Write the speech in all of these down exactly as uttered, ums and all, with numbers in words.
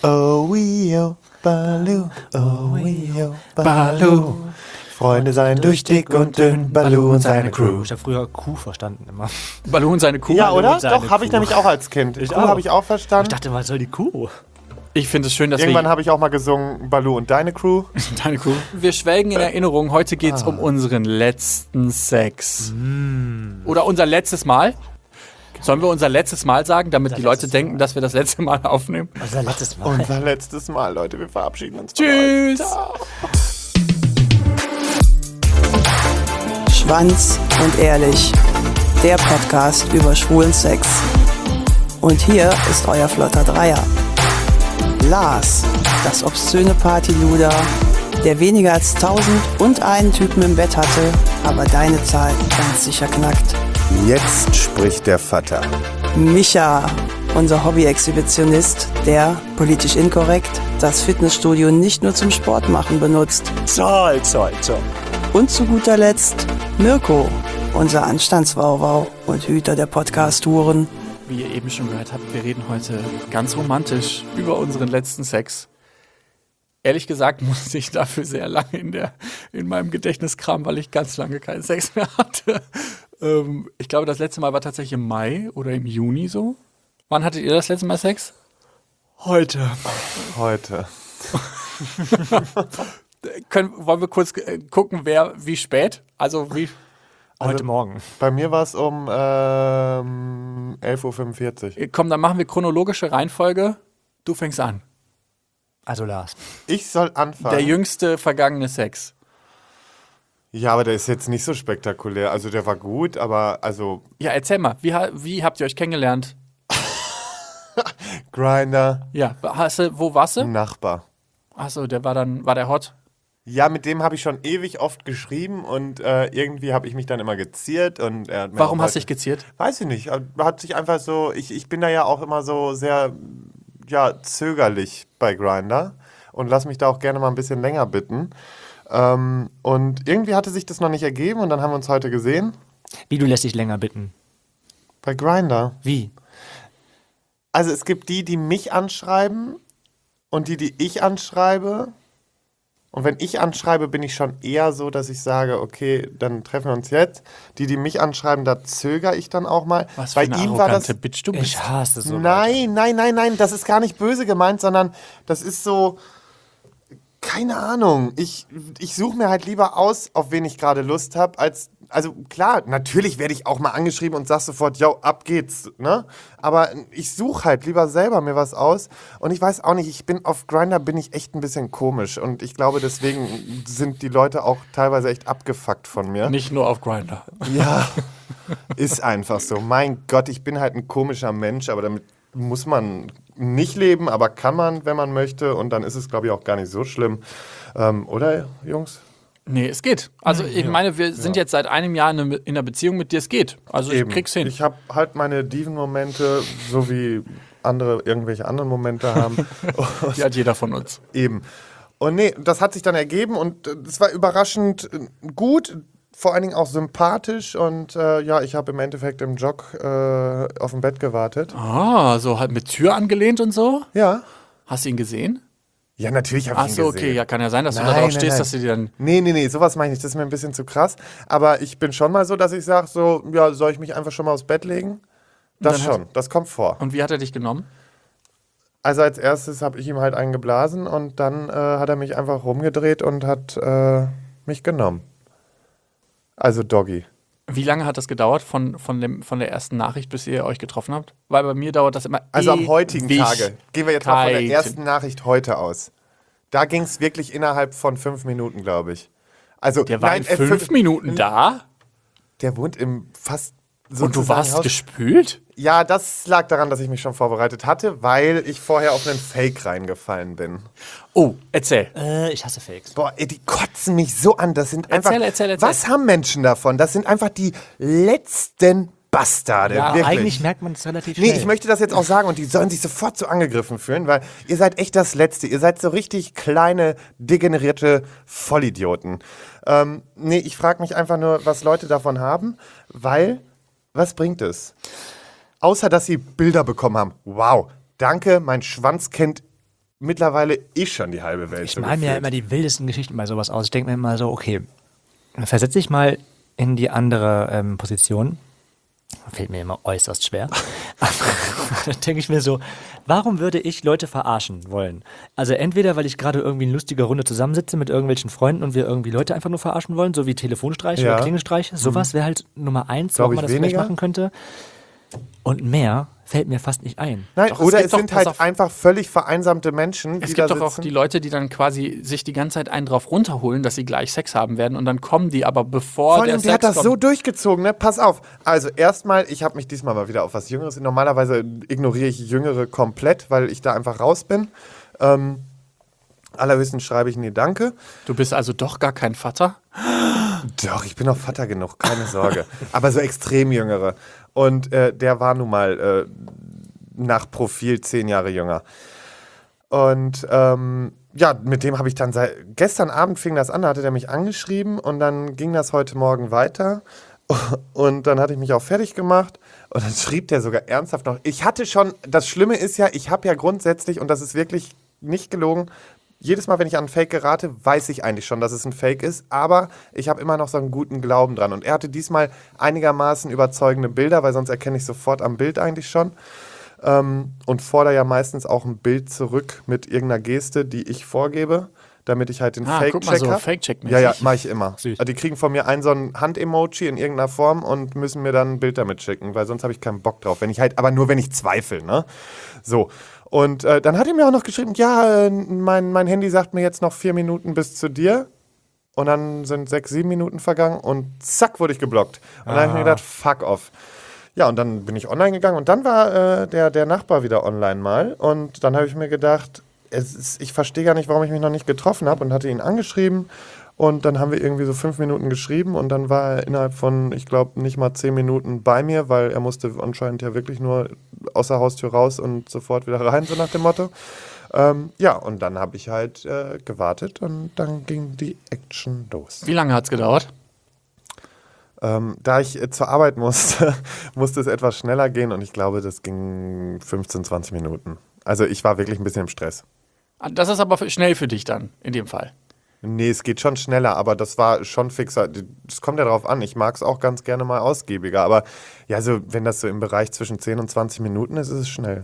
Oh, wio, Baloo, oh, wio, Baloo. Freunde seien durch dick und dünn, Baloo und seine Crew. Ich habe früher Kuh verstanden immer. Baloo und seine Kuh. Ja, Baloo oder? und seine Doch, habe ich Kuh. nämlich auch als Kind. Ich Kuh auch. habe ich auch verstanden. Ich dachte, was soll die Kuh? Ich finde es schön, dass Irgendwann wir... habe ich auch mal gesungen, Baloo und deine Crew. Deine Kuh. Wir schwelgen in Erinnerung. Heute geht es Ah. um unseren letzten Sex. Oder unser letztes Mal. Sollen wir unser letztes Mal sagen, damit Unser die Leute letztes denken, Mal. dass wir das letzte Mal aufnehmen? Unser letztes Mal. Unser letztes Mal, Leute. Wir verabschieden uns. von Tschüss! euch. Ciao. Schwanz und ehrlich, der Podcast über schwulen Sex. Und hier ist euer flotter Dreier. Lars, das obszöne Partyluder, der weniger als tausend und einen Typen im Bett hatte, aber deine Zahl ganz sicher knackt. Jetzt spricht der Vater. Micha, unser Hobby-Exhibitionist, der, politisch inkorrekt, das Fitnessstudio nicht nur zum Sport machen benutzt. Zoll, zoll, zoll. Und zu guter Letzt Mirko, unser Anstandswauwau und Hüter der Podcast-Touren. Wie ihr eben schon gehört habt, wir reden heute ganz romantisch über unseren letzten Sex. Ehrlich gesagt musste ich dafür sehr lange in, der, in meinem Gedächtnis kramen, weil ich ganz lange keinen Sex mehr hatte. Ähm, ich glaube, das letzte Mal war tatsächlich im Mai oder im Juni so. Wann hattet ihr das letzte Mal Sex? Heute. Heute. Können, wollen wir kurz äh, gucken, wer wie spät? Also wie. Also, Heute Morgen. Bei mir war es um ähm, elf Uhr fünfundvierzig. äh, Komm, dann machen wir chronologische Reihenfolge. Du fängst an. Also Lars. Ich soll anfangen. Der jüngste vergangene Sex. Ja, aber der ist jetzt nicht so spektakulär. Also der war gut, aber also Ja, erzähl mal, wie, ha- wie habt ihr euch kennengelernt? Grinder, Ja, hast du, wo warst du? Nachbar. Achso, der war dann, war der hot? Ja, mit dem habe ich schon ewig oft geschrieben und äh, irgendwie habe ich mich dann immer geziert und er hat mir Warum auch hast du heute- dich geziert? Weiß ich nicht. Hat sich einfach so. Ich, ich bin da ja auch immer so sehr ja, zögerlich bei Grindr und lass mich da auch gerne mal ein bisschen länger bitten. Ähm, und irgendwie hatte sich das noch nicht ergeben und dann haben wir uns heute gesehen Wie, du lässt dich länger bitten? bei Grindr. Wie? Also es gibt die, die mich anschreiben und die, die ich anschreibe. Und wenn ich anschreibe, bin ich schon eher so, dass ich sage, okay, dann treffen wir uns jetzt. Die, die mich anschreiben, da zögere ich dann auch mal. Was für Bei eine ihm war das. arrogante Bitch du bist. Ich hasse so. Nein, nein, nein, nein, das ist gar nicht böse gemeint, sondern das ist so, keine Ahnung. Ich, ich suche mir halt lieber aus, auf wen ich gerade Lust habe, als, also klar, natürlich werde ich auch mal angeschrieben und sag sofort, yo, ab geht's, ne? Aber ich suche halt lieber selber mir was aus und ich weiß auch nicht, ich bin auf Grindr bin ich echt ein bisschen komisch und ich glaube, deswegen sind die Leute auch teilweise echt abgefuckt von mir. Nicht nur auf Grindr. Ja, ist einfach so. Mein Gott, ich bin halt ein komischer Mensch, aber damit muss man nicht leben, aber kann man, wenn man möchte. Und dann ist es, glaube ich, auch gar nicht so schlimm. Ähm, oder, Jungs? Nee, es geht. Also ich meine, wir sind jetzt seit einem Jahr in einer- in einer Beziehung mit dir, es geht. Also ich krieg's hin. Ich habe halt meine Diven-Momente, so wie andere irgendwelche anderen Momente haben. Die hat jeder von uns. Eben. Und nee, das hat sich dann ergeben und es war überraschend äh, gut, vor allen Dingen auch sympathisch und äh, ja, ich habe im Endeffekt im Jog äh, auf dem Bett gewartet. Ah, so halt mit Tür angelehnt und so? Ja. Hast du ihn gesehen? Ja, natürlich habe Ach ich ihn so, gesehen. okay, ja, kann ja sein, dass du Nein, da drauf nein, stehst, nein. dass du dir dann. Nee, nee, nee, sowas meine ich nicht. Das ist mir ein bisschen zu krass. Aber ich bin schon mal so, dass ich sage, so, ja, soll ich mich einfach schon mal aufs Bett legen? Das dann hat- schon, das kommt vor. Und wie hat er dich genommen? Also als erstes habe ich ihm halt einen geblasen und dann äh, hat er mich einfach rumgedreht und hat äh, mich genommen. Also Doggy. Wie lange hat das gedauert von, von, dem, von der ersten Nachricht, bis ihr euch getroffen habt? Weil bei mir dauert das immer. Also am heutigen Tage. Gehen wir jetzt mal von der Ewigkeiten. ersten Nachricht heute aus. Da ging es wirklich innerhalb von fünf Minuten, glaube ich. Also, Der war nein, in äh, fünf Minuten da Der wohnt im fast und du sozusagen warst Haus- gespült? Ja, das lag daran, dass ich mich schon vorbereitet hatte, weil ich vorher auf einen Fake reingefallen bin. Oh, erzähl. Äh, ich hasse Fakes. Boah, ey, die kotzen mich so an. Das sind einfach. Erzähl, erzähl, erzähl. Was haben Menschen davon? Das sind einfach die letzten Bastarde. Ja, wirklich. eigentlich merkt man es relativ schnell. Nee, ich möchte das jetzt auch sagen und die sollen sich sofort so angegriffen fühlen, weil ihr seid echt das Letzte. Ihr seid so richtig kleine, degenerierte Vollidioten. Ähm, nee, ich frage mich einfach nur, was Leute davon haben, weil, was bringt es? Außer, dass sie Bilder bekommen haben. Wow, danke, mein Schwanz kennt mittlerweile eh schon die halbe Welt. Ich so male mir ja gefühlt. immer die wildesten Geschichten bei sowas aus. Ich denke mir immer so, okay, versetze dich mal in die andere ähm, Position. Fällt mir immer äußerst schwer. Aber da denke ich mir so, warum würde ich Leute verarschen wollen? Also entweder, weil ich gerade irgendwie in lustiger Runde zusammensitze mit irgendwelchen Freunden und wir irgendwie Leute einfach nur verarschen wollen, so wie Telefonstreiche Ja. oder Klingelstreiche. Sowas wäre halt Nummer eins, Glaub warum man ich das vielleicht weniger. machen könnte. Und mehr fällt mir fast nicht ein. Nein, Doch, es oder gibt es doch- sind pass halt auf. einfach völlig vereinsamte Menschen, Es die gibt da doch auch sitzen. die Leute, die dann quasi sich die ganze Zeit einen drauf runterholen, dass sie gleich Sex haben werden und dann kommen die aber bevor Vor der allem, der Sex hat das kommt. so durchgezogen, ne? Pass auf. Also erstmal, ich habe mich diesmal mal wieder auf was Jüngeres. Normalerweise ignoriere ich Jüngere komplett, weil ich da einfach raus bin. Ähm, allerhöchstens schreibe ich nie Danke. Du bist also doch gar kein Vater? Doch, ich bin auch Vater genug, keine Sorge. Aber so extrem Jüngere. Und äh, der war nun mal äh, nach Profil zehn Jahre jünger. Und ähm, ja, mit dem habe ich dann seit gestern Abend fing das an, da hatte der mich angeschrieben und dann ging das heute Morgen weiter. Und dann hatte ich mich auch fertig gemacht und dann schrieb der sogar ernsthaft noch. Ich hatte schon, das Schlimme ist ja, ich habe ja grundsätzlich, und das ist wirklich nicht gelogen, jedes Mal, wenn ich an einen Fake gerate, weiß ich eigentlich schon, dass es ein Fake ist, aber ich habe immer noch so einen guten Glauben dran. Und er hatte diesmal einigermaßen überzeugende Bilder, weil sonst erkenne ich sofort am Bild eigentlich schon. Ähm, und fordere ja meistens auch ein Bild zurück mit irgendeiner Geste, die ich vorgebe, damit ich halt den Ah, guck mal, Fake-Check so habe. Fake-Check-mäßig. Ja, ja, mache ich immer. Süß. Also die kriegen von mir ein so ein Hand-Emoji in irgendeiner Form und müssen mir dann ein Bild damit schicken, weil sonst habe ich keinen Bock drauf. Wenn ich halt, aber nur wenn ich zweifle, ne? So. Und äh, dann hat er mir auch noch geschrieben, ja, äh, mein, mein Handy sagt mir jetzt noch vier Minuten bis zu dir. Und dann sind sechs, sieben Minuten vergangen und zack, wurde ich geblockt. Und dann habe ich mir gedacht, fuck off. Ja, und dann bin ich online gegangen und dann war äh, der, der Nachbar wieder online mal. Und dann habe ich mir gedacht, es ist, ich verstehe gar nicht, warum ich mich noch nicht getroffen habe und hatte ihn angeschrieben. Und dann haben wir irgendwie so fünf Minuten geschrieben und dann war er innerhalb von, ich glaube, nicht mal zehn Minuten bei mir, weil er musste anscheinend ja wirklich nur aus der Haustür raus und sofort wieder rein, so nach dem Motto. Ähm, ja, und dann habe ich halt äh, gewartet und dann ging die Action los. Wie lange hat's gedauert? Ähm, da ich äh, zur Arbeit musste, musste es etwas schneller gehen und ich glaube, das ging fünfzehn, zwanzig Minuten. Also ich war wirklich ein bisschen im Stress. Ah, Das ist aber schnell für dich dann, in dem Fall. Nee, es geht schon schneller, aber das war schon fixer. Es kommt ja drauf an. Ich mag es auch ganz gerne mal ausgiebiger. Aber ja, so, wenn das so im Bereich zwischen zehn und zwanzig Minuten ist, ist es schnell.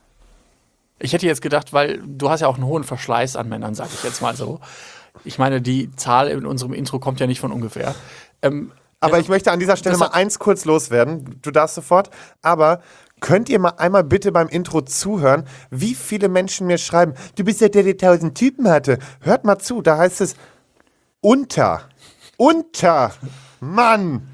Ich hätte jetzt gedacht, weil du hast ja auch einen hohen Verschleiß an Männern, sag ich jetzt mal so. Ich meine, die Zahl in unserem Intro kommt ja nicht von ungefähr. Ähm, Aber ich möchte an dieser Stelle das mal hat- eins kurz loswerden. Du darfst sofort. Aber könnt ihr mal einmal bitte beim Intro zuhören, wie viele Menschen mir schreiben, du bist ja der, der tausend Typen hatte. Hört mal zu, da heißt es unter. Unter. Mann.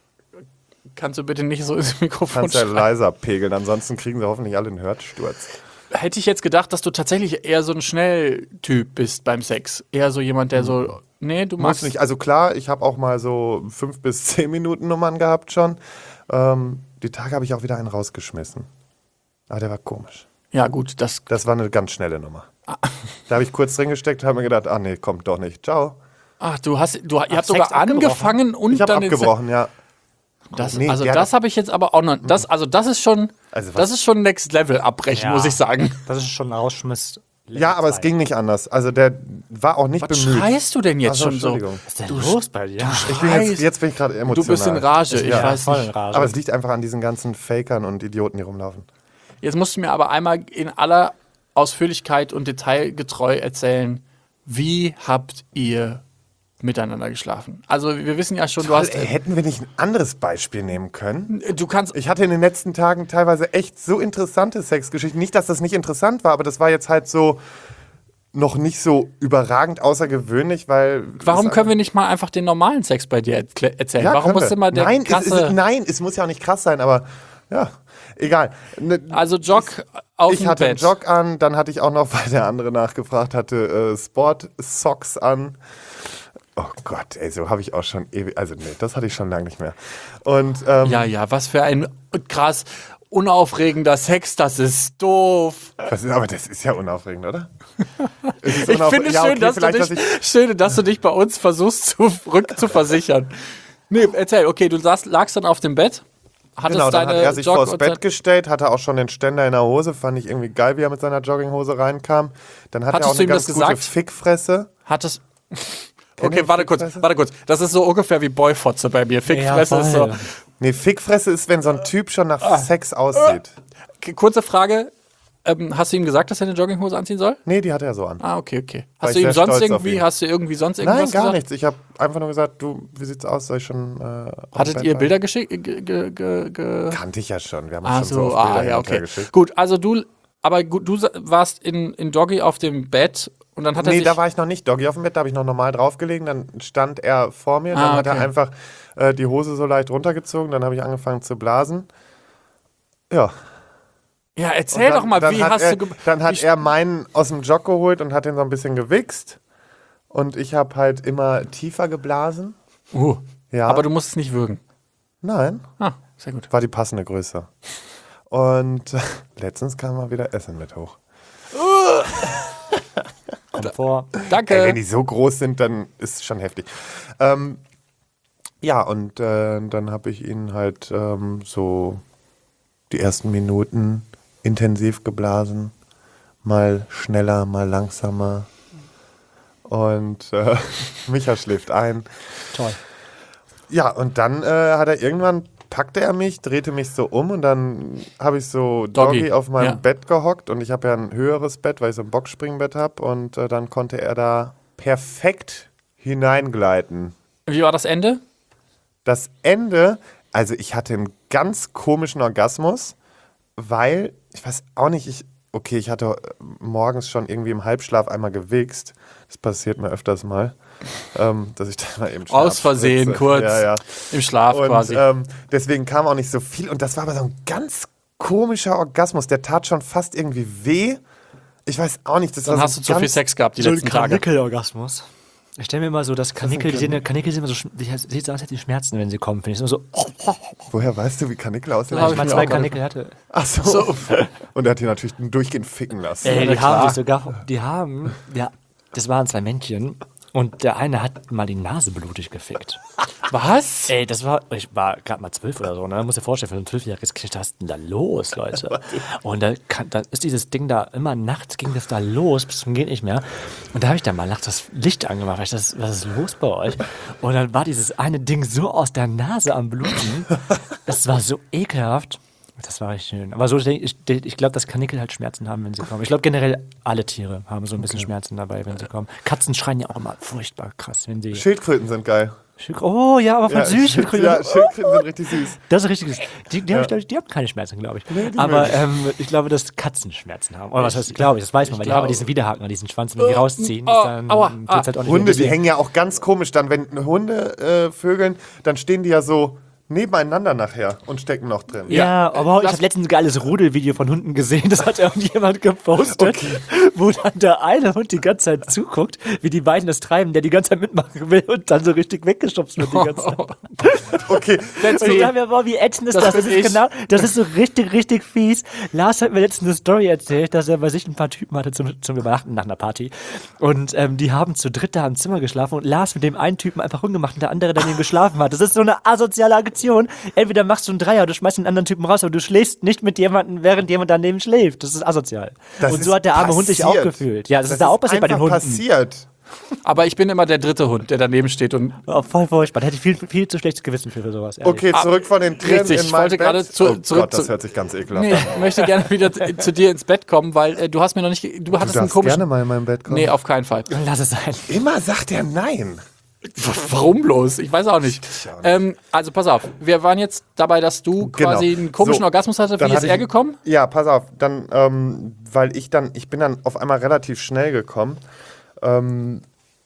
kannst du bitte nicht so ins Mikrofon Kannst ja schreien? leiser pegeln, ansonsten kriegen sie hoffentlich alle einen Hörsturz. Hätte ich jetzt gedacht, dass du tatsächlich eher so ein Schnelltyp bist beim Sex. Eher so jemand, der so, nee, du Muss machst nicht. Also klar, ich habe auch mal so fünf bis zehn Minuten Nummern gehabt schon. Ähm, die Tage habe ich auch wieder einen rausgeschmissen. Aber der war komisch. Ja, gut, das. Das war eine ganz schnelle Nummer. Da habe ich kurz drin gesteckt, habe mir gedacht, ach nee, kommt doch nicht. Ciao. Ach, du hast. Du, ihr habt Sex sogar abgebrochen? angefangen und Ich habe dann den abgebrochen, ja. Sex- Das, Nee, also der das hat- habe ich jetzt aber auch noch. Das, also das ist schon. Also was- das ist schon Next Level abbrechen, Ja. muss ich sagen. Das ist schon ein Rausschmiss. Ja, aber es ging nicht anders. Also der war auch nicht Was bemüht. schreist du denn jetzt Ach so, schon so? Entschuldigung. Was ist denn los bei dir? Ich bin jetzt, Scheiß. jetzt bin ich gerade emotional. Du bist in Rage, ich Ja, weiß voll nicht. in Rage. Aber es liegt einfach an diesen ganzen Fakern und Idioten, die rumlaufen. Jetzt musst du mir aber einmal in aller Ausführlichkeit und detailgetreu erzählen, wie habt ihr miteinander geschlafen? Also wir wissen ja schon, du hast. Ey, hätten wir nicht ein anderes Beispiel nehmen können? Du kannst. Ich hatte in den letzten Tagen teilweise echt so interessante Sexgeschichten. Nicht, dass das nicht interessant war, aber das war jetzt halt so noch nicht so überragend außergewöhnlich, weil... Warum es- können wir nicht mal einfach den normalen Sex bei dir erkl- erzählen? Ja, Warum können muss wir. immer der nein, krasse. es, es, nein, es muss ja auch nicht krass sein, aber ja, egal. Ne, also Jog auf ich dem hatte einen Bett. Jog an, dann hatte ich auch noch, weil der andere nachgefragt hatte, äh, Sport-Socks an. Oh Gott, ey, so habe ich auch schon ewig... Also nee, das hatte ich schon lange nicht mehr. Und ähm, Ja, ja, was für ein krass unaufregender Sex, das ist doof. das ist, aber das ist ja unaufregend, oder? Es ist Ich unauf- finde es ja, schön, okay, dass du vielleicht, dich, dass ich- schön, dass du dich bei uns versuchst, zu, rück zu versichern. Nee, erzähl, okay, du saß, lagst dann auf dem Bett. hattest Genau, dann deine hat er sich Jog- vors und Bett sein- gestellt, hatte auch schon den Ständer in der Hose, fand ich irgendwie geil, wie er mit seiner Jogginghose reinkam. Dann hat Hattest er auch du eine ihm ganz das gute gesagt? Fickfresse. Hattest. Kennt Okay, ihr warte kurz, Fickfresse? warte kurz. Das ist so ungefähr wie Boyfotze bei mir. Fickfresse ist so. voll. Nee, Fickfresse ist, wenn so ein Typ schon nach Ah. Sex aussieht. K- Kurze Frage. Ähm, hast du ihm gesagt, dass er eine Jogginghose anziehen soll? Nee, die hat er so an. Ah, okay, okay. War Hast ich du ihm sehr sonst stolz auf irgendwie, ihn. hast du irgendwie sonst irgendwas Nein, gar gesagt? nichts. Ich habe einfach nur gesagt, du, wie sieht's aus? Soll ich schon äh, am Hattet Bett ihr bleiben? Bilder geschickt? Ge ge ge ge Kannte ich ja schon. Wir haben uns ah, schon so so, oft ah, Bilder ja, hin und her okay. geschickt. Gut, also du, aber gut, du sa- warst in, in Doggy auf dem Bett und dann hat er Nee, sich... da war ich noch nicht Doggy auf dem Bett, da habe ich noch normal draufgelegen. Dann stand er vor mir, dann Ah, hat er okay. einfach äh, die Hose so leicht runtergezogen, dann habe ich angefangen zu blasen. Ja. ja, erzähl dann, doch mal, dann wie hat hast er, du... ge- Dann hat wie- er meinen aus dem Jog geholt und hat den so ein bisschen gewichst. Und ich habe halt immer tiefer geblasen. Uh, Ja. aber du musst es nicht würgen. Nein, Ah, sehr gut. war die passende Größe. Und äh, letztens kam mal wieder Essen mit hoch. Kommt vor. Danke. Ey, wenn die so groß sind, dann ist es schon heftig. Ähm, ja, und äh, dann habe ich ihn halt ähm, so die ersten Minuten intensiv geblasen. Mal schneller, mal langsamer. Und äh, Micha schläft ein. Toll. Ja, und dann äh, hat er irgendwann, packte er mich, drehte mich so um und dann habe ich so Doggy, Doggy, auf meinem ja. Bett gehockt und ich habe ja ein höheres Bett, weil ich so ein Boxspringbett habe und äh, dann konnte er da perfekt hineingleiten. Wie war das Ende? Das Ende, also ich hatte einen ganz komischen Orgasmus, weil, ich weiß auch nicht, ich, okay, ich hatte morgens schon irgendwie im Halbschlaf einmal gewichst. Das passiert mir öfters mal, ähm, dass ich dann mal eben Aus Versehen spritze. kurz. Ja, ja. Im Schlaf Und quasi. ähm, deswegen kam auch nicht so viel. Und das war aber so ein ganz komischer Orgasmus. Der tat schon fast irgendwie weh. Ich weiß auch nicht. Das Dann war hast so du zu viel ganz- Sex gehabt die So ein letzten Tage. Kanickel-Orgasmus. Ich stelle mir immer so, dass Kanickel, die sehen, Kanickel sind immer so, sch- die sieht so aus, als hätten die Schmerzen, wenn sie kommen, finde ich. So, oh, Woher weißt du, wie Kanickel aussehen? Hab ich ich mal mir zwei auch mal Kanickel hatte. Ach so. Und er hat die natürlich durchgehend ficken lassen. Ey, die klar. haben sich sogar, die haben, ja, das waren zwei Männchen und der eine hat mal die Nase blutig gefickt. Was? Ey, das war, ich war gerade mal zwölf oder so, ne? Man muss dir vorstellen, für so ein zwölfjähriges Kind, was ist denn da los, Leute? Und da, kann, da ist dieses Ding da, immer nachts ging das da los, bis zum geht nicht mehr. Und da habe ich dann mal nachts das Licht angemacht, weil ich das, was ist los bei euch? Und dann war dieses eine Ding so aus der Nase am Bluten. Das war so ekelhaft. Das war richtig schön. Aber so, ich, ich glaube, dass Kanickel halt Schmerzen haben, wenn sie kommen. Ich glaube, generell alle Tiere haben so ein bisschen Schmerzen dabei, wenn sie kommen. Katzen schreien ja auch immer furchtbar krass, wenn sie... Schildkröten sind geil. Oh ja, aber voll süß. Schild- ja, Schildkröten sind richtig süß. Das ist richtig süß. Die, die, hab ich, glaub ich, die haben keine Schmerzen, glaube ich. Aber ähm, ich glaube, dass Katzen Schmerzen haben. Oder was heißt, glaube ich, das weiß man, weil die haben ja diesen Widerhaken an diesen Schwanz, wenn die rausziehen, oh, ist dann aua, tut's ah. halt auch nicht Hunde, weh. die Deswegen- hängen ja auch ganz komisch dann. Wenn Hunde äh, vögeln, dann stehen die ja so nebeneinander nachher und stecken noch drin. Ja, aber ich lass- habe letztens ein geiles Rudelvideo von Hunden gesehen, das hat irgendjemand gepostet, wo dann der eine Hund die ganze Zeit zuguckt, wie die beiden das treiben, der die ganze Zeit mitmachen will und dann so richtig weggeschubst wird die ganze Zeit. Okay, Und ich dachte mir, boah, wie ätzend ist das? Das Das, bin ist ich. genau, das ist so richtig, richtig fies. Lars hat mir letztens eine Story erzählt, dass er bei sich ein paar Typen hatte zum, zum Übernachten nach einer Party. Und ähm, die haben zu dritt da im Zimmer geschlafen und Lars mit dem einen Typen einfach rumgemacht und der andere daneben geschlafen hat. Das ist so eine asoziale Aktion. Entweder machst du einen Dreier, du schmeißt den anderen Typen raus, aber du schläfst nicht mit jemandem, während jemand daneben schläft. Das ist asozial. das und so ist hat der arme Hund sich auch passiert. gefühlt. Ja, das, ist da auch passiert bei den einfach Hunden. passiert. Aber ich bin immer der dritte Hund, der daneben steht und Oh, voll furchtbar. Da hätte ich viel, viel zu schlechtes Gewissen für, für sowas. ehrlich. Okay, zurück von den Tieren richtig, in ich mein wollte Bett. gerade zu- oh zurück Gott, das zu- hört sich ganz ekelhaft nee, an. ich möchte gerne wieder zu, zu dir ins Bett kommen, weil äh, du hast mir noch nicht, ge- du Du hattest einen darfst komischen, gerne mal in mein Bett kommen. nee, auf keinen Fall. Lass es sein. Immer sagt er nein. Warum bloß? Ich weiß auch nicht. Ähm, also pass auf, wir waren jetzt dabei, dass du quasi Genau. einen komischen So, Orgasmus hattest. Wie dann ist hatte er ich- gekommen? Ja, pass auf, dann, ähm, weil ich dann, ich bin dann auf einmal relativ schnell gekommen. Ähm,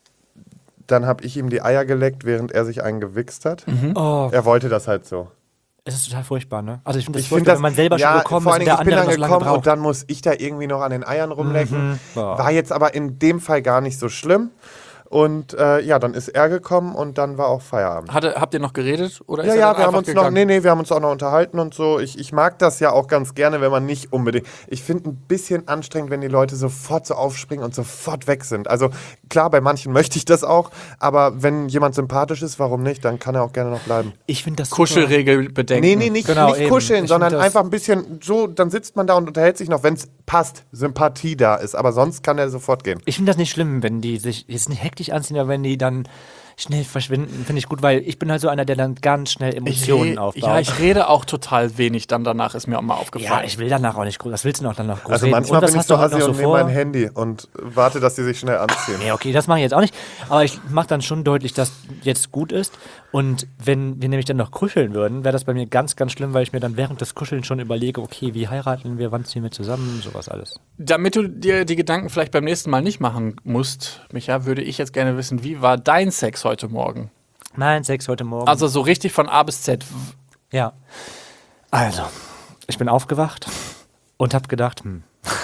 dann habe ich ihm die Eier geleckt, während er sich einen gewichst hat. Oh, Er wollte das halt so. es ist total furchtbar, ne? Also ich finde das Ich finde furchtbar, das, wenn man selber ja, schon gekommen vor ist allen und Dingen, der ich bin andere dann noch so lange gekommen und braucht. dann muss ich da irgendwie noch an den Eiern rumlecken. Boah. War jetzt aber in dem Fall gar nicht so schlimm. Und äh, ja, dann ist er gekommen und dann war auch Feierabend. Hatte, habt ihr noch geredet? Oder Ja, ist er ja, dann wir haben einfach uns noch, gegangen? nee, nee, wir haben uns auch noch unterhalten und so. Ich, ich mag das ja auch ganz gerne, wenn man nicht unbedingt. Ich finde ein bisschen anstrengend, wenn die Leute sofort so aufspringen und sofort weg sind. Also klar, bei manchen möchte ich das auch, aber wenn jemand sympathisch ist, warum nicht? Dann kann er auch gerne noch bleiben. Ich finde das super. Kuschelregel bedenken. Nee, nee, nicht, Genau, nicht eben. kuscheln, Ich sondern find das- einfach ein bisschen so, dann sitzt man da und unterhält sich noch, wenn es passt, Sympathie da ist. Aber sonst kann er sofort gehen. Ich finde das nicht schlimm, wenn die sich jetzt nicht hektisch anziehen, aber wenn die dann schnell verschwinden, finde ich gut, weil ich bin halt so einer, der dann ganz schnell Ich Emotionen re- aufbaut. Ja, ich rede auch total wenig dann danach, ist mir auch mal Ja, aufgefallen. ich will danach auch nicht groß. Was willst du noch dann noch groß Also reden? manchmal Und das bin ich hast so du halt assi noch und so nehme vor. mein Handy und warte, dass die sich schnell anziehen. Nee, okay, das mache ich jetzt auch nicht. Aber ich mache dann schon deutlich, dass jetzt gut ist. Und wenn wir nämlich dann noch kuscheln würden, wäre das bei mir ganz, ganz schlimm, weil ich mir dann während des Kuscheln schon überlege, okay, wie heiraten wir, wann ziehen wir zusammen, sowas alles. Damit du dir die Gedanken vielleicht beim nächsten Mal nicht machen musst, Micha, würde ich jetzt gerne wissen, wie war dein Sex heute Morgen? Mein Sex heute Morgen. Also so richtig von A bis Z. ja. Also, ich bin aufgewacht und habe gedacht, hm,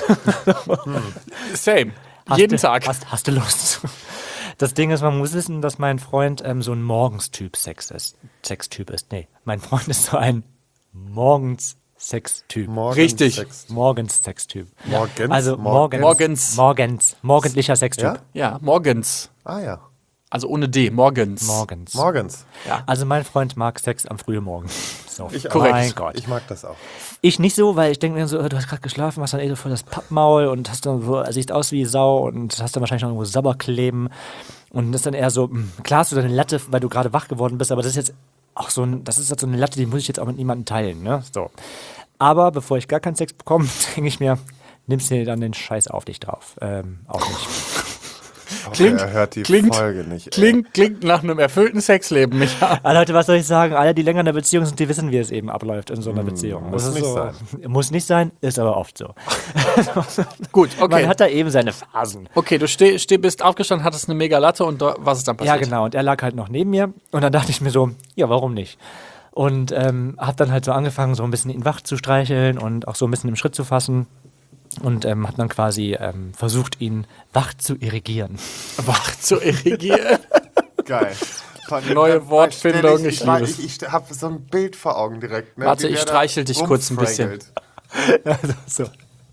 Same. Hast Jeden du, Tag. Hast, hast du Lust? Das Ding ist, man muss wissen, dass mein Freund ähm, so ein Morgenstyp Sex ist. Sextyp ist. Nee, mein Freund ist so ein Morgens-Sextyp. Morgens Richtig. Sex. Morgens-Sextyp. Morgens? Also morgens. Morgens. Morgens. Morgendlicher Sextyp. Ja? Ja, morgens. Ah ja. Also ohne D, morgens. Morgens. Morgens. Ja. Also mein Freund mag Sex am frühen Morgen. So. Ich auch. Korrekt. Mein Gott. Ich mag das auch. Ich nicht so, weil ich denke mir so, äh, du hast gerade geschlafen, hast dann eh so voll das Pappmaul und hast dann so, siehst aus wie Sau und hast dann wahrscheinlich noch irgendwo Sabberkleben. Und das ist dann eher so, mh, klar hast du deine Latte, weil du gerade wach geworden bist, aber das ist jetzt auch so ein, das ist jetzt so eine Latte, die muss ich jetzt auch mit niemandem teilen, ne? So. Aber bevor ich gar keinen Sex bekomme, denke ich mir, nimmst dir dann den Scheiß auf dich drauf. Ähm, auch nicht. Klingt- er hört die klingt- Folge nicht. ey. Klingt, klingt nach einem erfüllten Sexleben, Micha. Ah, Leute, was soll ich sagen? Alle, die länger in der Beziehung sind, die wissen, wie es eben abläuft in so einer Beziehung. muss Das ist nicht so, sein. Muss nicht sein, ist aber oft so. Gut, okay. Man hat da eben seine Phasen. Okay, du steh, steh, bist aufgestanden, hattest eine mega Latte und da, was ist dann passiert? Ja, genau. Und er lag halt noch neben mir. Und dann dachte ich mir so, ja, warum nicht? Und ähm, hab dann halt so angefangen, so ein bisschen ihn wach zu streicheln und auch so ein bisschen im Schritt zu fassen. Und ähm, hab dann quasi ähm, versucht, ihn wach zu irrigieren. Wach zu irrigieren. Geil. Neue Da Wortfindung, stell ich ich, liebe ich, ich, ich habe so ein Bild vor Augen direkt. Ne? Warte, Wie ich der da streichel dich kurz ein bisschen. rumfraggelt. Also, so.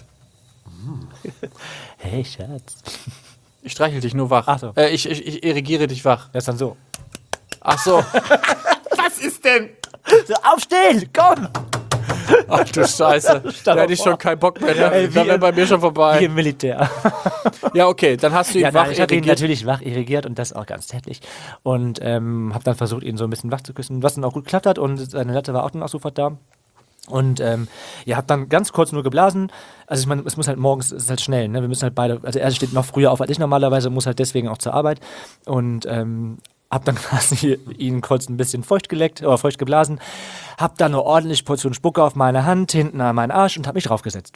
Hey, Schatz. Ich streichel dich nur wach. Ach so. Äh, ich, ich, ich irrigiere dich wach. Das ist dann so. Ach so. Was ist denn? So, aufstehen, komm! Ach du Scheiße. Da hätte ich schon keinen Bock mehr. Ne? Ey, wie Da wäre im- bei mir schon Wie vorbei. im Militär. Ja, okay, dann hast du ihn Ja, wach nein, ich habe ihn irrigiert. natürlich wach irrigiert und das auch ganz tätlich. Und ähm, habe dann versucht, ihn so ein bisschen wach zu küssen, was dann auch gut geklappt hat. Und seine Latte war auch dann auch sofort da. Und ähm, ja, hab dann ganz kurz nur geblasen. Also ich meine, es muss halt morgens, es ist halt schnell, ne? Wir müssen halt beide, also er steht noch früher auf als ich normalerweise, muss halt deswegen auch zur Arbeit. Und ähm, hab dann quasi ihn kurz ein bisschen feucht geleckt, oder feucht geblasen. Hab dann eine ordentliche Portion Spucke auf meine Hand, hinten an meinen Arsch und hab mich draufgesetzt.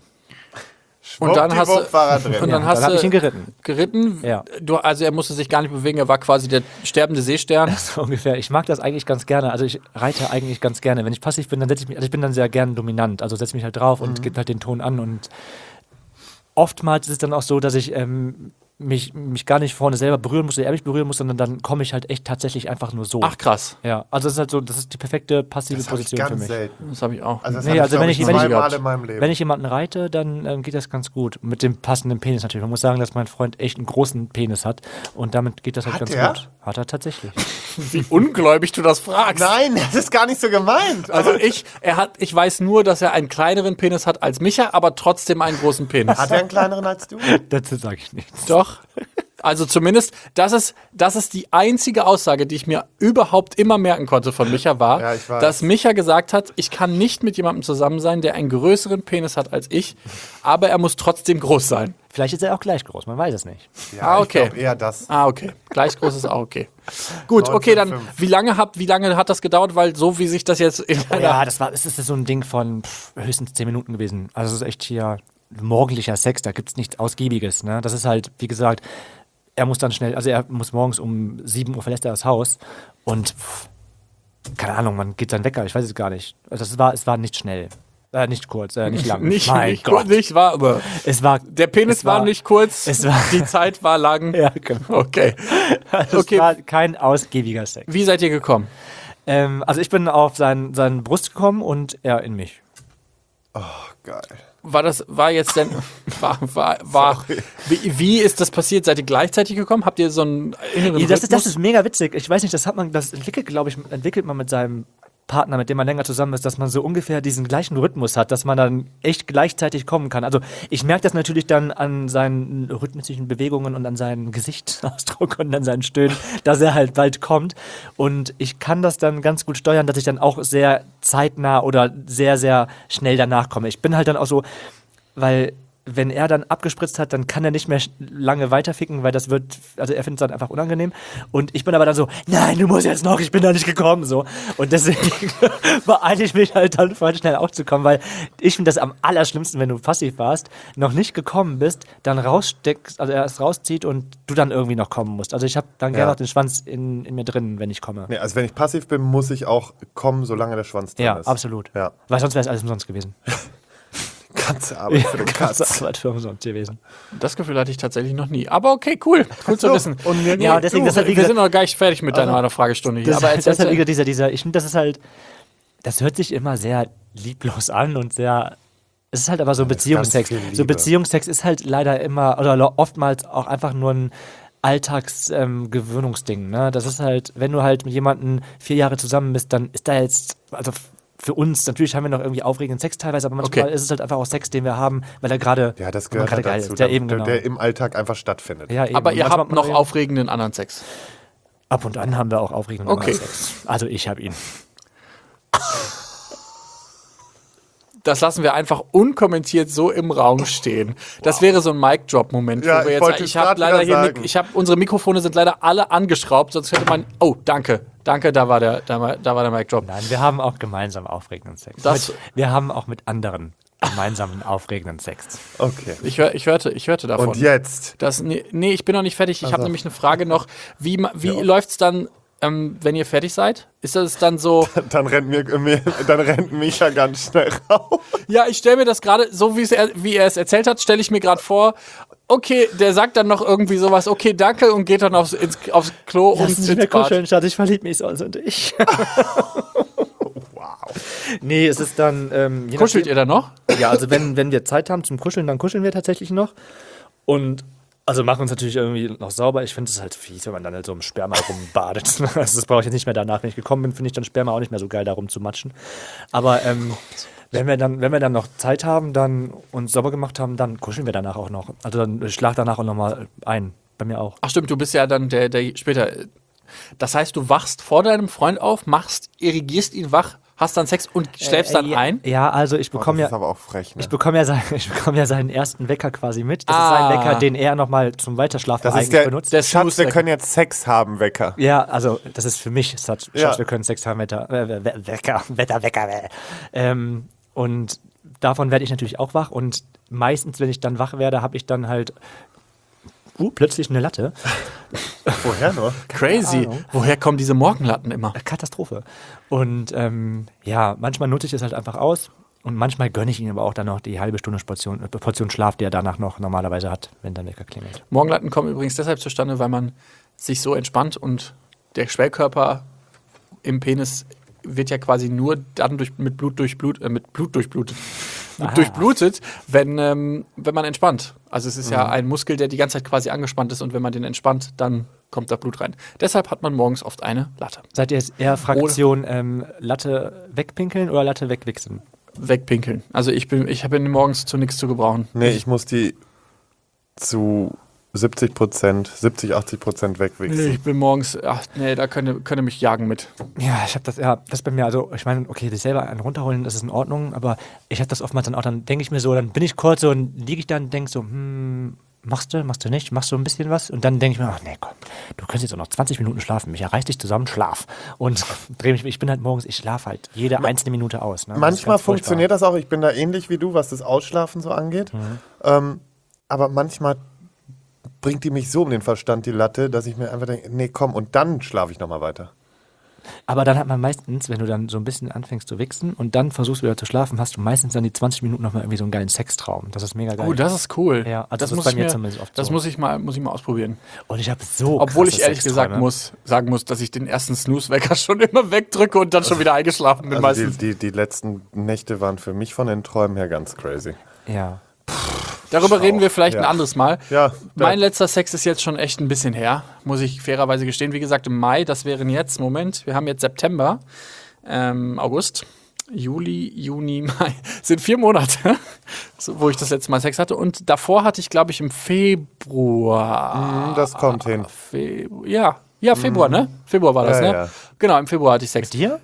Und dann hast du, Schwuppdiwupp war er drin. und dann Ja, hast dann hab du ich ihn geritten. geritten. Ja. Du, also er musste sich gar nicht bewegen, er war quasi der sterbende Seestern. So ungefähr. Ich mag das eigentlich ganz gerne. Also ich reite eigentlich ganz gerne. Wenn ich passiv bin, dann setze ich mich, also ich bin dann sehr gern dominant. Also setze mich halt drauf und gebe halt den Ton an. Und oftmals ist es dann auch so, dass ich ähm, mich, mich gar nicht vorne selber berühren muss, oder er mich berühren muss, sondern dann komme ich halt echt tatsächlich einfach nur so. Ach krass, Ja, also das ist halt so, das ist die perfekte passive Das habe ich Position für ganz mich. selten. das habe ich auch. Also das Nee, hatte also ich, wenn glaub ich- ich, wenn ich- zweimal in meinem Leben. Wenn ich jemanden reite, dann ähm, geht das ganz gut. Mit dem passenden Penis natürlich. Man muss sagen, dass mein Freund echt einen großen Penis hat und damit geht das halt Hat ganz er? gut. Hat er tatsächlich. Wie ungläubig du das fragst. Nein, das ist gar nicht so gemeint. Also ich, er hat, ich weiß nur, dass er einen kleineren Penis hat als Micha, aber trotzdem einen großen Penis. Hat er einen kleineren als du? Dazu sage ich nichts. Doch. Also zumindest, das ist, das ist die einzige Aussage, die ich mir überhaupt immer merken konnte von Micha, war, Ja, ich weiß. dass Micha gesagt hat, ich kann nicht mit jemandem zusammen sein, der einen größeren Penis hat als ich, aber er muss trotzdem groß sein. Vielleicht ist er auch gleich groß, man weiß es nicht. Ja, Ah, okay. Ich glaube eher das. Ah, okay. Gleich groß ist auch okay. Gut, okay, dann, neunzehnhundertfünf. wie lange, hab, wie lange hat das gedauert? Weil so wie sich das jetzt in Oh einer ja, das war, es ist so ein Ding von pff, höchstens zehn Minuten gewesen. Also es ist echt hier morgendlicher Sex, da gibt es nichts Ausgiebiges. Ne? Das ist halt, wie gesagt, er muss dann schnell, also er muss morgens um sieben Uhr verlässt er das Haus und pff, keine Ahnung, man geht dann Wecker, ich weiß es gar nicht. Also es war, es war nicht schnell. Äh, nicht kurz, äh, nicht lang. Nicht, mein nicht, Gott. nicht war, aber Es war, der Penis es war, war- nicht kurz, es war- die Zeit war lang. ja, genau. Okay. Es Okay. war kein ausgiebiger Sex. Wie seid ihr gekommen? Ähm, also ich bin auf sein, seine Brust gekommen und er in mich. Geil. War das, war jetzt denn, war, war, war, wie, wie ist das passiert? Seid ihr gleichzeitig gekommen? Habt ihr so einen inneren Ja, das, ist, das Rhythmus? ist mega witzig. Ich weiß nicht, das hat man, das entwickelt, glaube ich, entwickelt man mit seinem Partner, mit dem man länger zusammen ist, dass man so ungefähr diesen gleichen Rhythmus hat, dass man dann echt gleichzeitig kommen kann. Also ich merke das natürlich dann an seinen rhythmischen Bewegungen und an seinem Gesichtsausdruck und an seinen Stöhnen, dass er halt bald kommt. Und ich kann das dann ganz gut steuern, dass ich dann auch sehr zeitnah oder sehr, sehr schnell danach komme. Ich bin halt dann auch so, weil wenn er dann abgespritzt hat, dann kann er nicht mehr sch- lange weiterficken, weil das wird, also er findet es dann einfach unangenehm. Und ich bin aber dann so, nein, du musst jetzt noch, ich bin da nicht gekommen, so. Und deswegen beeile ich mich halt dann voll schnell aufzukommen, weil ich finde das am allerschlimmsten, wenn du passiv warst, noch nicht gekommen bist, dann raussteckst, also er es rauszieht und du dann irgendwie noch kommen musst. Also ich habe dann gerne Ja. noch den Schwanz in, in mir drin, wenn ich komme. Nee, also wenn ich passiv bin, muss ich auch kommen, solange der Schwanz drin Ja, ist. absolut. Ja. Weil sonst wäre es alles umsonst gewesen. Ganze Arbeit für den Ganze Katz. Arbeit für umsonst gewesen. Das Gefühl hatte ich tatsächlich noch nie. Aber okay, cool. Cool zu So, wissen. und mir- Ja, deswegen, du, das hat, wie wir gesagt- sind noch gar nicht fertig mit deiner Fragestunde hier. Das, Aber aber das ist erzähl, halt wieder dieser, dieser, ich finde, das ist halt, das hört sich immer sehr lieblos an und sehr, es ist halt aber so Beziehungstext. ganz viel Liebe. So Beziehungstext ist halt leider immer, oder lo- oftmals auch einfach nur ein Alltagsgewöhnungsding, ne? Das ist halt, wenn du halt mit jemandem vier Jahre zusammen bist, dann ist da jetzt, also f- für uns, natürlich haben wir noch irgendwie aufregenden Sex teilweise, aber manchmal Okay. ist es halt einfach auch Sex, den wir haben, weil er gerade Ja, das weil er gehört gerade halt geil dazu, ist. Ja, der, eben, genau. der, der im Alltag einfach stattfindet. Ja, eben. aber Und ihr manchmal habt hat man noch ja- aufregenden anderen Sex. Ab und an haben wir auch aufregenden Okay. Sex. Also ich habe ihn. Das lassen wir einfach unkommentiert so im Raum stehen. Das wäre so ein Mic-Drop-Moment, Ja, wo wir ich jetzt. wollte Ich es habe grad leider wieder hier, sagen. Mik- ich habe unsere Mikrofone sind leider alle angeschraubt, sonst hätte man. Oh, danke, danke, da war der, da war, da war der Mic-Drop. Nein, wir haben auch gemeinsam aufregenden Sex. Das- mit, wir haben auch mit anderen gemeinsamen aufregenden Sex. Okay. Ich, hör, ich hörte, ich hörte davon. Und jetzt? Das, nee, nee, ich bin noch nicht fertig. Ich habe Also. nämlich eine Frage noch. Wie, ma- wie Ja. läuft's dann, ähm, wenn ihr fertig seid? Ist das dann so? Dann rennt, mir, mir, dann rennt Micha ganz schnell raus. Ja, ich stelle mir das gerade, so wie es er, wie er es erzählt hat, stelle ich mir gerade vor, okay, der sagt dann noch irgendwie sowas, okay, danke, und geht dann aufs, ins, aufs Klo und ins Bad. Schatz, ich verliebe mich so und ich. Wow. Nee, es ist dann. Ähm, je Kuschelt ihr nachdem- dann noch? Ja, also wenn, wenn wir Zeit haben zum Kuscheln, dann kuscheln wir tatsächlich noch. Und also machen uns natürlich irgendwie noch sauber. Ich finde es halt fies, wenn man dann halt so im Sperma rumbadet. Also das brauche ich jetzt nicht mehr danach. Wenn ich gekommen bin, finde ich dann Sperma auch nicht mehr so geil, da rumzumatschen. Aber ähm, wenn wir dann, wenn wir dann noch Zeit haben, dann uns sauber gemacht haben, dann kuscheln wir danach auch noch. Also dann ich schlag danach auch nochmal ein. Bei mir auch. Ach stimmt, du bist ja dann der, der später. Das heißt, du wachst vor deinem Freund auf, machst, irrigierst ihn wach, hast dann Sex und schläfst dann ja, ein? Ja, also ich Oh, bekomme das ja. ist aber auch frech, ne? Ich bekomme ja, sein, ich bekomme ja seinen ersten Wecker quasi mit. Das Ah. ist sein Wecker, den er nochmal zum Weiterschlafen Das ist eigentlich der, benutzt. der Schatz, wir Snooze-Wecker. können jetzt Sex haben, Wecker. Ja, also das ist für mich, Schatz, Ja. wir können Sex haben, Wetter, äh, We- Wecker, Wetterwecker. Äh. Ähm, und davon werde ich natürlich auch wach. Und meistens, wenn ich dann wach werde, habe ich dann halt uh, plötzlich eine Latte. Woher nur? Crazy. Ahnung. Woher kommen diese Morgenlatten immer? Katastrophe. Und ähm, ja, manchmal nutze ich es halt einfach aus. Und manchmal gönne ich ihm aber auch dann noch die halbe Stunde Portion, äh, Portion Schlaf, die er danach noch normalerweise hat, wenn der Wecker klingelt. Morgenlatten kommen übrigens deshalb zustande, weil man sich so entspannt und der Schwellkörper im Penis wird ja quasi nur dann durch, mit Blut durchblut, äh, mit Blut durchblutet, Ah. durchblutet, wenn, ähm, wenn man entspannt. Also es ist ja ein Muskel, der die ganze Zeit quasi angespannt ist, und wenn man den entspannt, dann kommt da Blut rein. Deshalb hat man morgens oft eine Latte. Seid ihr jetzt eher Fraktion ähm, Latte wegpinkeln oder Latte wegwichsen? Wegpinkeln. Also ich bin, ich bin morgens zu nichts zu gebrauchen. Nee, ich muss die zu siebzig Prozent, siebzig, achtzig Prozent Nee, wegwichsen. ich bin morgens, ach nee, da könnt ihr, könnt ihr mich jagen mit. Ja, ich habe das, ja, das bei mir, also ich meine, okay, sich selber einen runterholen, das ist in Ordnung, aber ich habe das oftmals dann auch, dann denke ich mir so, dann bin ich kurz so und liege ich dann und denke so, hm, machst du, machst du nicht, machst du ein bisschen was? Und dann denke ich mir, ach nee, komm, du könntest jetzt auch noch zwanzig Minuten schlafen, mich erreicht dich zusammen, schlaf. Und drehe mich, ich bin halt morgens, ich schlafe halt jede einzelne Minute aus. Ne? Das ist Manchmal ganz furchtbar. funktioniert das auch. Ich bin da ähnlich wie du, was das Ausschlafen so angeht. Ähm, aber manchmal bringt die mich so um den Verstand, die Latte, dass ich mir einfach denke, nee, komm, und dann schlafe ich nochmal weiter. Aber dann hat man meistens, wenn du dann so ein bisschen anfängst zu wichsen und dann versuchst wieder zu schlafen, hast du meistens dann die zwanzig Minuten nochmal irgendwie so einen geilen Sextraum. Das ist mega geil. Oh, das ist cool. Ja, also das, das, ist muss bei ich mir mir, zumindest oft das so. muss ich mal, muss ich mal ausprobieren. Und ich habe so Obwohl krasse ich ehrlich gesagt Sexträume. muss, sagen muss, dass ich den ersten Snooze-Wecker schon immer wegdrücke und dann schon wieder eingeschlafen bin Also meistens. die, die, die letzten Nächte waren für mich von den Träumen her ganz crazy. Ja. Darüber reden wir vielleicht Ja. ein anderes Mal. Ja, Mein ja. letzter Sex ist jetzt schon echt ein bisschen her, muss ich fairerweise gestehen. Wie gesagt, im Mai, das wären jetzt, Moment, wir haben jetzt September, ähm, August, Juli, Juni, Mai, sind vier Monate, so, wo ich das letzte Mal Sex hatte. Und davor hatte ich, glaube ich, im Februar. Mhm, das kommt hin. Februar, ja, ja, Februar, ne? Februar war das, Ja, ne? ja. Genau, im Februar hatte ich Sex. Dir?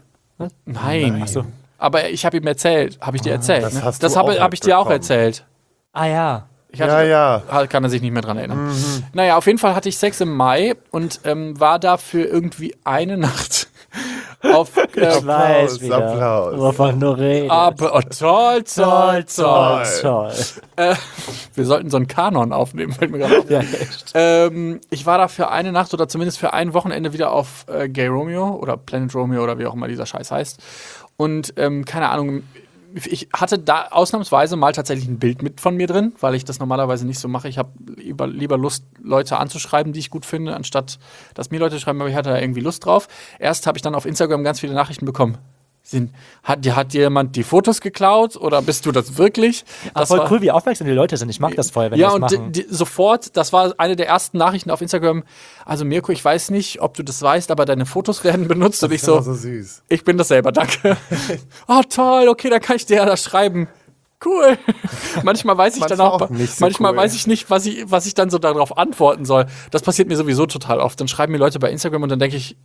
Nein. Aber ich habe ihm erzählt, habe ich dir erzählt. das ne? hast das du habe auch hab ich dir auch mitbekommen. erzählt. Ah ja. Ich hatte, Ja, ja. ha- Kann er sich nicht mehr dran erinnern. Naja, auf jeden Fall hatte ich Sex im Mai und ähm, war dafür irgendwie eine Nacht auf. Äh, Ich weiß Applaus, wieder. Applaus. Wovon du redest. aber, oh, toll, toll, toll. toll. Äh, wir sollten so einen Kanon aufnehmen, fällt mir gerade auf. Ja, echt. Ähm, ich war da für eine Nacht oder zumindest für ein Wochenende wieder auf äh, Gay Romeo oder Planet Romeo oder wie auch immer dieser Scheiß heißt. Und ähm, keine Ahnung, ich hatte da ausnahmsweise mal tatsächlich ein Bild mit von mir drin, weil ich das normalerweise nicht so mache. Ich habe lieber, lieber Lust, Leute anzuschreiben, die ich gut finde, anstatt dass mir Leute schreiben, aber ich hatte da irgendwie Lust drauf. Erst habe ich dann auf Instagram ganz viele Nachrichten bekommen. Sind, hat, dir- hat dir jemand die Fotos geklaut oder bist du das wirklich? Ach, Das voll war- cool, wie aufmerksam die Leute sind. Ich mag das voll, wenn ja, die und das die, machen. die, sofort, das war eine der ersten Nachrichten auf Instagram. Also Mirko, ich weiß nicht, ob du das weißt, aber deine Fotos werden benutzt. Und ich Das ist immer so, so süß. ich bin das selber, danke. Oh, toll, okay, dann kann ich dir ja das schreiben. Cool. Manchmal weiß ich dann Manchmal auch, auch nicht so manchmal cool. weiß ich nicht, was ich, was ich dann so darauf antworten soll. Das passiert mir sowieso total oft. Dann schreiben mir Leute bei Instagram und dann denke ich,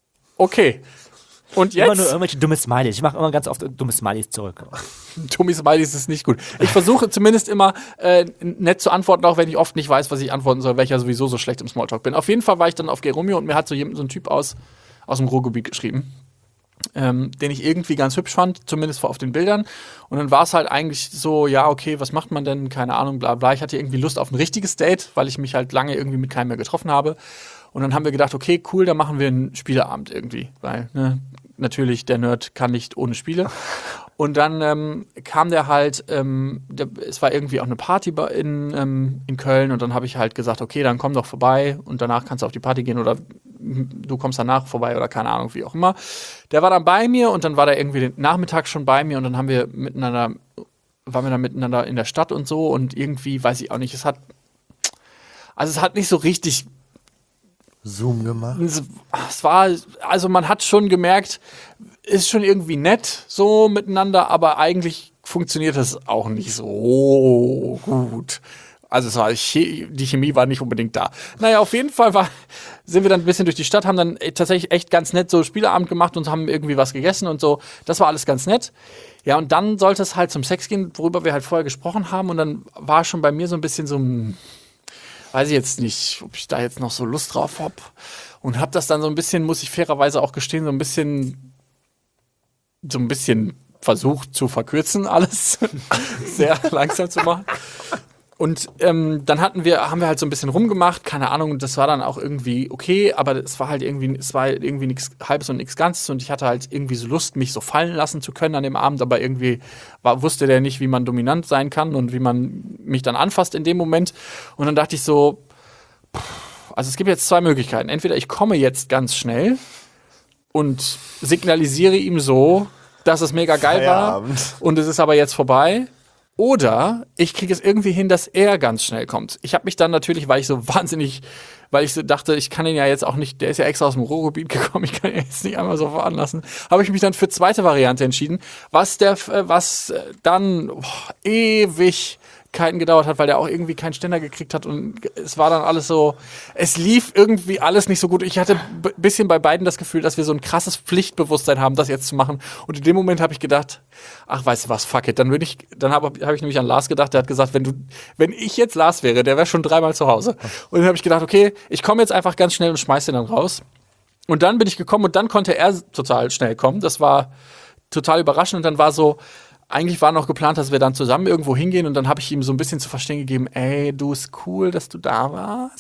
okay. Und Immer nur jetzt? irgendwelche dumme Smileys. Ich mache immer ganz oft dumme Smileys zurück. Tommy Smileys ist nicht gut. Ich versuche zumindest immer äh, nett zu antworten, auch wenn ich oft nicht weiß, was ich antworten soll, weil ich ja sowieso so schlecht im Smalltalk bin. Auf jeden Fall war ich dann auf Gay Romeo und mir hat so, jemand, so ein Typ aus, aus dem Ruhrgebiet geschrieben. Ähm, den ich irgendwie ganz hübsch fand, zumindest auf den Bildern. Und dann war es halt eigentlich so, ja, okay, was macht man denn? Keine Ahnung, bla bla. Ich hatte irgendwie Lust auf ein richtiges Date, weil ich mich halt lange irgendwie mit keinem mehr getroffen habe. Und dann haben wir gedacht, okay, cool, dann machen wir einen Spieleabend irgendwie. Weil, ne, natürlich, der Nerd kann nicht ohne Spiele. Und dann ähm, kam der halt, ähm, der, es war irgendwie auch eine Party bei- in, ähm, in Köln und dann habe ich halt gesagt, okay, dann komm doch vorbei und danach kannst du auf die Party gehen oder du kommst danach vorbei oder keine Ahnung, wie auch immer. Der war dann bei mir und dann war der irgendwie den Nachmittag schon bei mir und dann haben wir miteinander, waren wir dann miteinander in der Stadt und so und irgendwie, weiß ich auch nicht, es hat, also es hat nicht so richtig Zoom gemacht. es es war, also man hat schon gemerkt, ist schon irgendwie nett so miteinander, aber eigentlich funktioniert das auch nicht so gut. Also es war, Che- die Chemie war nicht unbedingt da. Naja, auf jeden Fall war, sind wir dann ein bisschen durch die Stadt, haben dann äh, tatsächlich echt ganz nett so Spieleabend gemacht und haben irgendwie was gegessen und so. Das war alles ganz nett. Ja, und dann sollte es halt zum Sex gehen, worüber wir halt vorher gesprochen haben. Und dann war schon bei mir so ein bisschen so, hm, weiß ich jetzt nicht, ob ich da jetzt noch so Lust drauf hab. Und hab das dann so ein bisschen, muss ich fairerweise auch gestehen, so ein bisschen, so ein bisschen versucht zu verkürzen, alles sehr langsam zu machen. Und ähm, dann hatten wir, haben wir halt so ein bisschen rumgemacht, keine Ahnung, das war dann auch irgendwie okay, aber es war halt irgendwie, es war irgendwie nichts Halbes und nichts Ganzes und ich hatte halt irgendwie so Lust, mich so fallen lassen zu können an dem Abend, aber irgendwie war, wusste der nicht, wie man dominant sein kann und wie man mich dann anfasst in dem Moment. Und dann dachte ich so, pff, also es gibt jetzt zwei Möglichkeiten. Entweder ich komme jetzt ganz schnell und signalisiere ihm so, dass es mega geil Feierabend. war und es ist aber jetzt vorbei. Oder ich kriege es irgendwie hin, dass er ganz schnell kommt. Ich habe mich dann natürlich, weil ich so wahnsinnig, weil ich so dachte, ich kann ihn ja jetzt auch nicht, der ist ja extra aus dem Ruhrgebiet gekommen, ich kann ihn jetzt nicht einmal so veranlassen, habe ich mich dann für zweite Variante entschieden, was der, was dann boah, ewig gedauert hat, weil der auch irgendwie keinen Ständer gekriegt hat und es war dann alles so, es lief irgendwie alles nicht so gut. Ich hatte ein bisschen bei beiden das Gefühl, dass wir so ein krasses Pflichtbewusstsein haben, das jetzt zu machen und in dem Moment habe ich gedacht, ach, weißt du was, fuck it, dann würde ich, dann habe hab ich nämlich an Lars gedacht, der hat gesagt, wenn du, wenn ich jetzt Lars wäre, der wäre schon dreimal zu Hause und dann habe ich gedacht, okay, ich komme jetzt einfach ganz schnell und schmeiß den dann raus und dann bin ich gekommen und dann konnte er total schnell kommen, das war total überraschend und dann war so, eigentlich war noch geplant, dass wir dann zusammen irgendwo hingehen und dann habe ich ihm so ein bisschen zu verstehen gegeben, ey, du, ist cool, dass du da warst.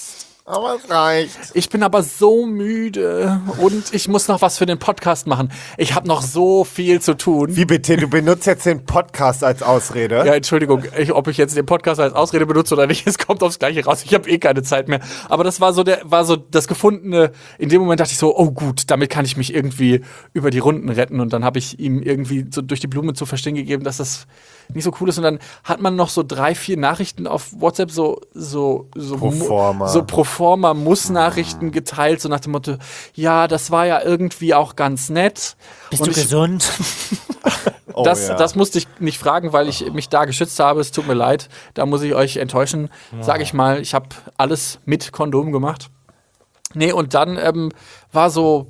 Aber es reicht. Ich bin aber so müde und ich muss noch was für den Podcast machen. Ich habe noch so viel zu tun. Wie bitte? Du benutzt jetzt den Podcast als Ausrede? Ja, Entschuldigung, ich, ob ich jetzt den Podcast als Ausrede benutze oder nicht, es kommt aufs Gleiche raus. Ich habe eh keine Zeit mehr. Aber das war so der, war so das Gefundene. In dem Moment dachte ich so, oh gut, damit kann ich mich irgendwie über die Runden retten. Und dann habe ich ihm irgendwie so durch die Blume zu verstehen gegeben, dass das nicht so cool ist. Und dann hat man noch so drei, vier Nachrichten auf WhatsApp so so so Proforma. so Proforma Muss-Nachrichten geteilt, so nach dem Motto, ja, das war ja irgendwie auch ganz nett. Bist Und du ich, gesund? Oh, das, ja. das musste ich nicht fragen, weil ich mich da geschützt habe. Es tut mir leid. Da muss ich euch enttäuschen. Sage ich mal, ich habe alles mit Kondom gemacht. Nee, und dann ähm, war so,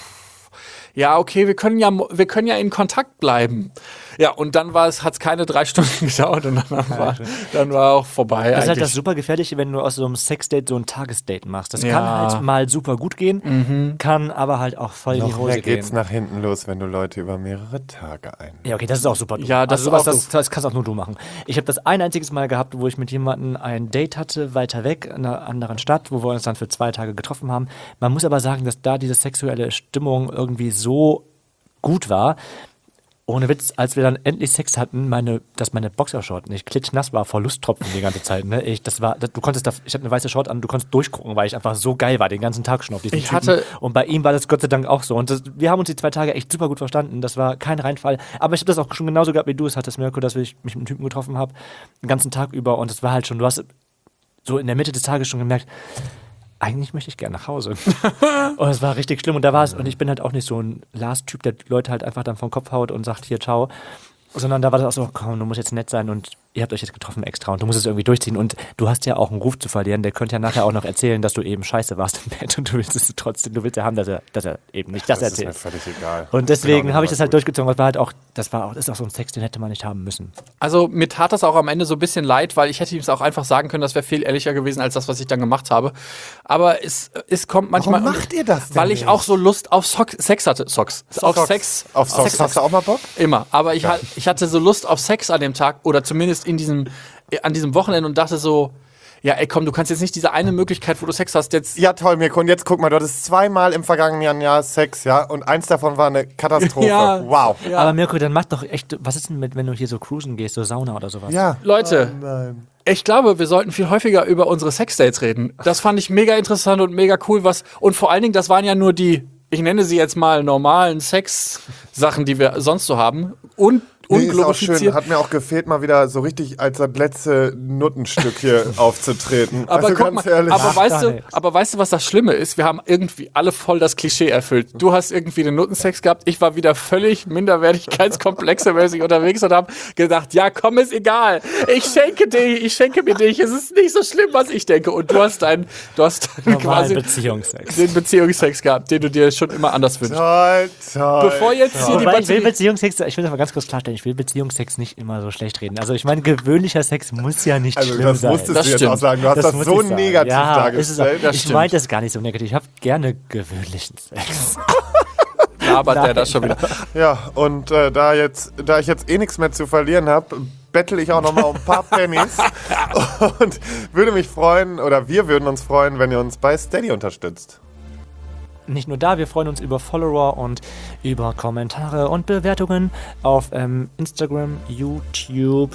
ja, okay, wir können ja, wir können ja in Kontakt bleiben. Ja, und dann war es, hat es keine drei Stunden gedauert und dann war, dann war auch vorbei. Das ist halt eigentlich. das super Gefährliche, wenn du aus so einem Sexdate so ein Tagesdate machst. Das Ja. kann halt mal super gut gehen, kann aber halt auch voll in die Noch Hose mehr geht's gehen. nach hinten los, wenn du Leute über mehrere Tage ein. Ja, okay, das ist auch super dumm. Ja, das also ist sowas, auch das, das kannst auch nur du machen. Ich habe das ein einziges Mal gehabt, wo ich mit jemandem ein Date hatte, weiter weg, in einer anderen Stadt, wo wir uns dann für zwei Tage getroffen haben. Man muss aber sagen, dass da diese sexuelle Stimmung irgendwie so gut war. Ohne Witz, als wir dann endlich Sex hatten, meine, dass meine Boxershort nicht klitschnass war vor Lusttropfen die ganze Zeit. Ne? Ich, das war, das, du konntest da, ich hatte eine weiße Short an, du konntest durchgucken, weil ich einfach so geil war, den ganzen Tag schon auf diesen Ich Typen. hatte- Und bei ihm war das Gott sei Dank auch so. Und das, wir haben uns die zwei Tage echt super gut verstanden. Das war kein Reinfall. Aber ich habe das auch schon genauso gehabt, wie du es hattest, Mirko, dass ich mich mit einem Typen getroffen habe, den ganzen Tag über. Und es war halt schon, du hast so in der Mitte des Tages schon gemerkt, eigentlich möchte ich gerne nach Hause. Und es war richtig schlimm. Und da war es, und ich bin halt auch nicht so ein Last-Typ, der Leute halt einfach dann vom Kopf haut und sagt, hier, ciao. Sondern da war das auch so, komm, du musst jetzt nett sein und ihr habt euch jetzt getroffen extra und du musst es irgendwie durchziehen. Und du hast ja auch einen Ruf zu verlieren, der könnte ja nachher auch noch erzählen, dass du eben scheiße warst im Bett und du willst es trotzdem, du willst ja haben, dass er, dass er eben nicht das, Das ist mir erzählt. völlig egal. Und deswegen Genau, habe ich das halt gut. durchgezogen. Das war halt auch, das war auch, das ist auch so ein Sex, den hätte man nicht haben müssen. Also mir tat das auch am Ende so ein bisschen leid, weil ich hätte ihm es auch einfach sagen können, das wäre viel ehrlicher gewesen als das, was ich dann gemacht habe. Aber es, es kommt manchmal... Warum macht ihr das denn Weil ich nicht? auch so Lust auf Sock, Sex hatte. Socks. Auf Socks. Sex. Auf Socks hast du auch mal Bock? Immer. Aber ich, ha- ich hatte so Lust auf Sex an dem Tag oder zumindest in diesem, äh, an diesem Wochenende und dachte so, ja ey komm, du kannst jetzt nicht diese eine Möglichkeit, wo du Sex hast, jetzt... Ja, toll, Mirko. Und jetzt guck mal, du hattest zweimal im vergangenen Jahr Sex, ja? Und eins davon war eine Katastrophe. Ja. Wow. Ja. Aber Mirko, dann mach doch echt, was ist denn mit, wenn du hier so cruisen gehst, so Sauna oder sowas? Ja. Leute, Oh nein. ich glaube, wir sollten viel häufiger über unsere Sexdates reden. Das fand ich mega interessant und mega cool, was und vor allen Dingen, das waren ja nur die, ich nenne sie jetzt mal normalen Sex-Sachen, die wir sonst so haben und Nee, ist auch schön. unglorifiziert. Hat mir auch gefehlt, mal wieder so richtig als das letzte Nuttenstück hier aufzutreten. Aber also guck ganz mal, ehrlich. aber Ach, weißt gar du, nichts. aber weißt du, was das Schlimme ist? Wir haben irgendwie alle voll das Klischee erfüllt. Du hast irgendwie den Nuttensex gehabt, ich war wieder völlig minderwertigkeitskomplexemäßig unterwegs und habe gedacht, ja, komm, ist egal. Ich schenke dir, ich schenke mir dich. Es ist nicht so schlimm, was ich denke. Und du hast deinen, du hast Normalen quasi Beziehungsex. den Beziehungsex gehabt, den du dir schon immer anders wünschst. Toll, toll. Bevor jetzt hier die Wobei, ich will Batterie... Beziehungsex, ich will das mal ganz kurz klarstellen, ich will Beziehungsex nicht immer so schlecht reden. Also ich meine, gewöhnlicher Sex muss ja nicht Also schlimm das sein. musstest Das du jetzt stimmt. auch sagen. Du hast das, muss so ich sagen. negativ ja, ist es auch. dargestellt. Das Ich stimmt. meinte das gar nicht so negativ. Ich habe gerne gewöhnlichen Sex. labert der Nein. das schon wieder. Ja, und äh, da, jetzt, da ich jetzt eh nichts mehr zu verlieren habe, bettel ich auch noch mal um ein paar Pennies und würde mich freuen, oder wir würden uns freuen, wenn ihr uns bei Steady unterstützt. Nicht nur da, wir freuen uns über Follower und über Kommentare und Bewertungen auf ähm, Instagram, YouTube,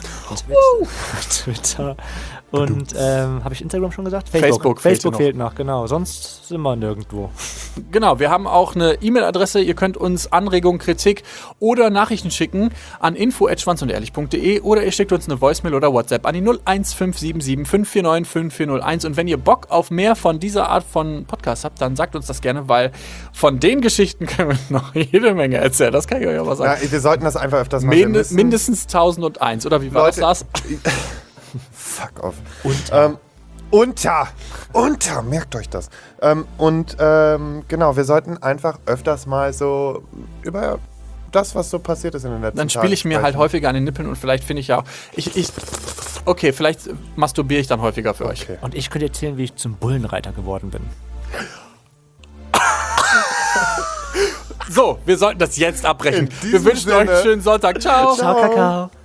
Twitter, Twitter und ähm, habe ich Instagram schon gesagt? Facebook fehlt Facebook noch. fehlt noch, genau. Sonst sind wir nirgendwo. Genau, wir haben auch eine E-Mail-Adresse. Ihr könnt uns Anregungen, Kritik oder Nachrichten schicken an info at schwanzundehrlich punkt de oder ihr schickt uns eine Voicemail oder WhatsApp an die null eins fünf sieben sieben fünf vier neun fünf vier null eins. Und wenn ihr Bock auf mehr von dieser Art von Podcast habt, dann sagt uns das gerne, weil von den Geschichten können wir noch jede Menge erzählen. Das kann ich euch aber Ja, sagen. wir sollten das einfach öfters machen. Wir Minde, müssen- mindestens tausendeins. Oder wie war Leute- das, Lars? Fuck off. Unter. Ähm, unter. Unter. Merkt euch das. Ähm, und ähm, genau, wir sollten einfach öfters mal so über das, was so passiert ist in den letzten Dann spiele ich Tagen mir halt sprechen. häufiger an den Nippeln und vielleicht finde ich ja auch. Ich, ich, okay, vielleicht masturbiere ich dann häufiger für euch. Okay. Und ich könnte erzählen, wie ich zum Bullenreiter geworden bin. So, wir sollten das jetzt abbrechen. In Wir diesem wünschen euch Sinne. einen schönen Sonntag. Ciao. Ciao, Kakao.